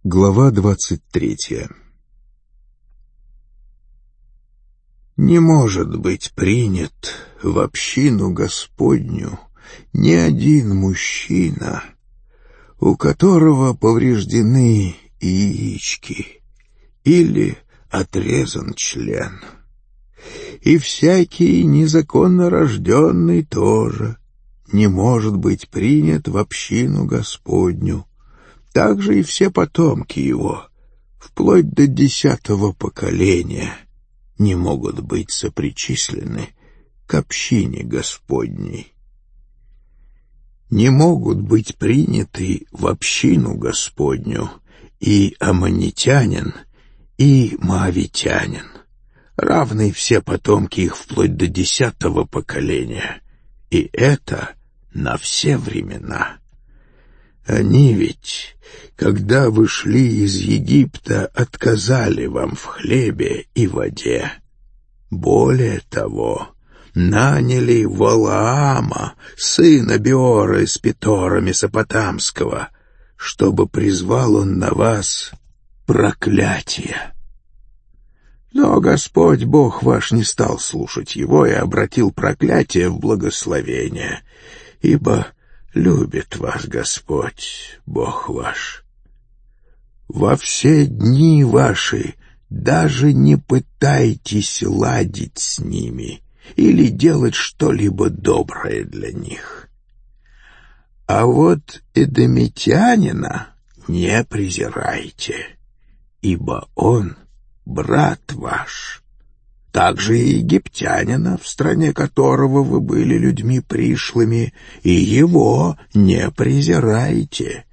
Глава 23. Не может быть принят в общину Господню ни один мужчина, у которого повреждены яички или отрезан член. И всякий незаконно рожденный тоже не может быть принят в общину Господню. Также и все потомки его, вплоть до 10-го поколения, не могут быть сопричислены к общине Господней. Не могут быть приняты в общину Господню и аммонитянин, и моавитянин, равны все потомки их вплоть до 10-го поколения, и это на все времена. Они ведь, когда вы шли из Египта, отказали вам в хлебе и воде. Более того, наняли Валаама, сына Беора из Петора Месопотамского, чтобы призвал он на вас проклятие. Но Господь Бог ваш не стал слушать его и обратил проклятие в благословение, ибо любит вас Господь, Бог ваш. Во все дни ваши даже не пытайтесь ладить с ними или делать что-либо доброе для них. А вот эдомитянина не презирайте, ибо он брат ваш. Также и египтянина, в стране которого вы были людьми пришлыми, и его не презирайте.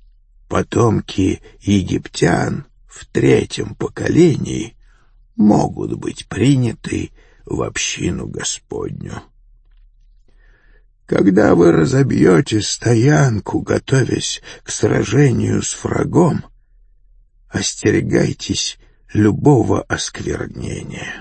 Потомки египтян в 3-м поколении могут быть приняты в общину Господню. Когда вы разобьете стоянку, готовясь к сражению с врагом, остерегайтесь любого осквернения.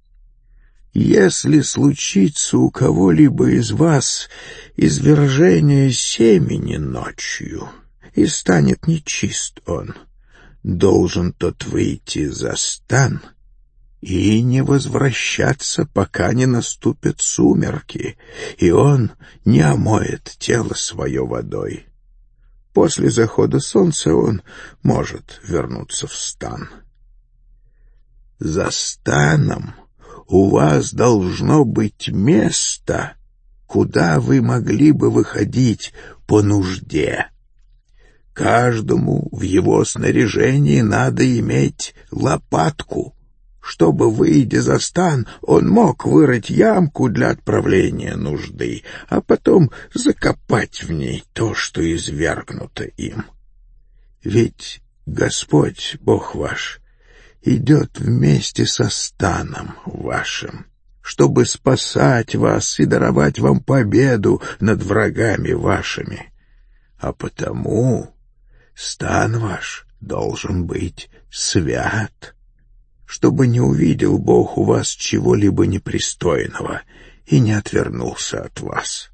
Если случится у кого-либо из вас извержение семени ночью, и станет нечист он, должен тот выйти за стан и не возвращаться, пока не наступят сумерки, и он не омоет тело свое водой. После захода солнца он может вернуться в стан. За станом у вас должно быть место, куда вы могли бы выходить по нужде. Каждому в его снаряжении надо иметь лопатку, чтобы, выйдя за стан, он мог вырыть ямку для отправления нужды, а потом закопать в ней то, что извергнуто им. Ведь Господь, Бог ваш, идет вместе со станом вашим, чтобы спасать вас и даровать вам победу над врагами вашими. А потому стан ваш должен быть свят, чтобы не увидел Бог у вас чего-либо непристойного и не отвернулся от вас.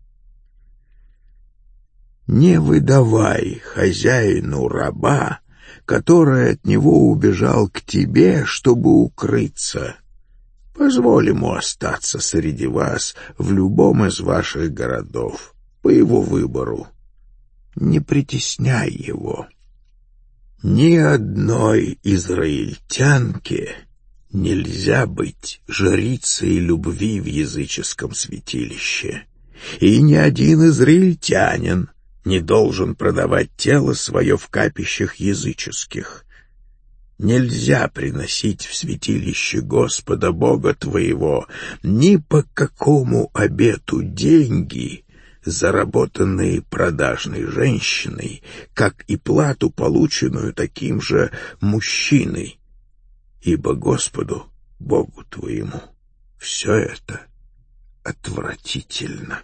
Не выдавай хозяину раба, который от него убежал к тебе, чтобы укрыться. Позволь ему остаться среди вас в любом из ваших городов, по его выбору. Не притесняй его. Ни одной израильтянке нельзя быть жрицей любви в языческом святилище, и ни один израильтянин не должен продавать тело свое в капищах языческих. Нельзя приносить в святилище Господа Бога твоего ни по какому обету деньги, заработанные продажной женщиной, как и плату, полученную таким же мужчиной, ибо Господу Богу твоему все это отвратительно.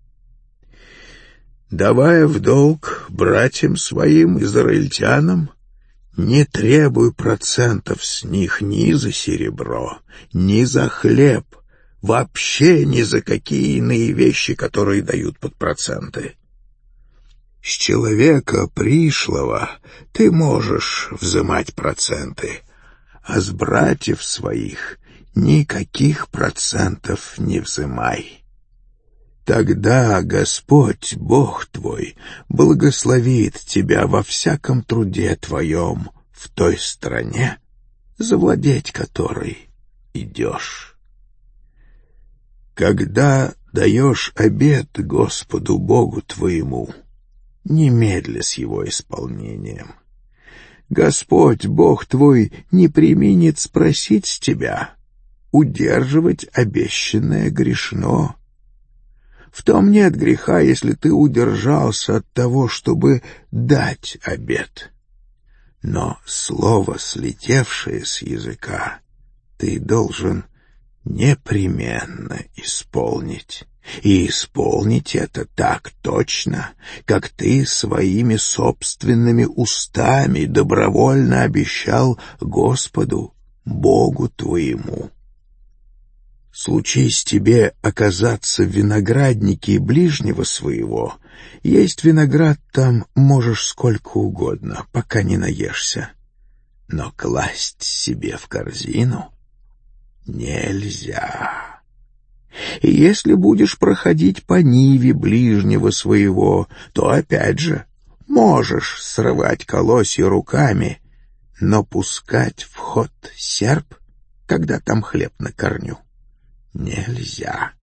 Давая в долг братьям своим, израильтянам, не требуй процентов с них ни за серебро, ни за хлеб, вообще ни за какие иные вещи, которые дают под проценты. С человека пришлого ты можешь взимать проценты, а с братьев своих никаких процентов не взимай. Тогда Господь, Бог твой, благословит тебя во всяком труде твоем в той стране, завладеть которой идешь. Когда даешь обет Господу Богу твоему, немедля с его исполнением. Господь, Бог твой, не преминет спросить с тебя, удерживать обещанное грешно. В том нет греха, если ты удержался от того, чтобы дать обет. Но слово, слетевшее с языка, ты должен непременно исполнить. И исполнить это так точно, как ты своими собственными устами добровольно обещал Господу, Богу твоему. Случись тебе оказаться в винограднике ближнего своего, есть виноград там можешь сколько угодно, пока не наешься, но класть себе в корзину нельзя. И если будешь проходить по ниве ближнего своего, то опять же можешь срывать колосья руками, но пускать в ход серп, когда там хлеб на корню, нельзя.